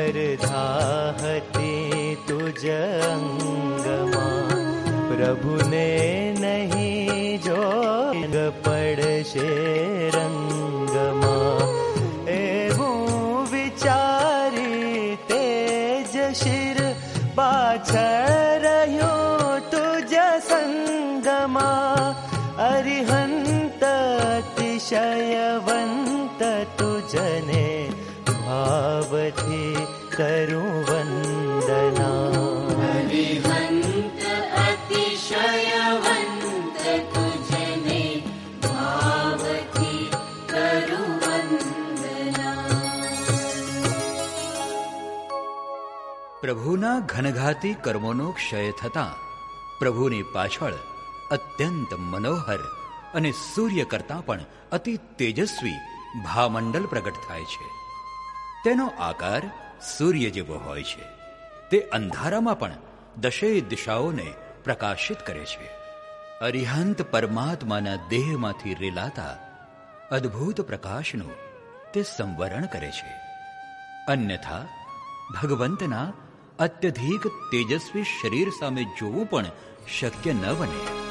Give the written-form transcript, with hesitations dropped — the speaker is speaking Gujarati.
સ્પર્ધાહતી તુજ અંગમાં, પ્રભુને નહીં જો પડશે રંગમાં. એવું વિચારી તેજ શિર પાછળ રહ્યો તુજ સંગમાં. અરિહંત અતિશયવંત તુજને ભાવથી કરું વંદના. અરિહંત અતિશયવંત તુજને ભાવથી કરું વંદના. પ્રભુના ઘનઘાતી કર્મોનો ક્ષય થતાં પ્રભુની પાછળ અત્યંત મનોહર અને સૂર્ય કરતાં પણ અતિ તેજસ્વી ભામંડલ પ્રગટ થાય છે. તેનો આકાર સૂર્ય જેવો હોય છે. તે અંધારામાં પણ દશેય દિશાઓને પ્રકાશિત કરે છે. અરિહંત પરમાત્માના દેહમાંથી રેલાતા અદ્ભુત પ્રકાશનું તે સંવરણ કરે છે. અન્યથા ભગવંતના અત્યધિક તેજસ્વી શરીર સામે જોવું પણ શક્ય ન બને.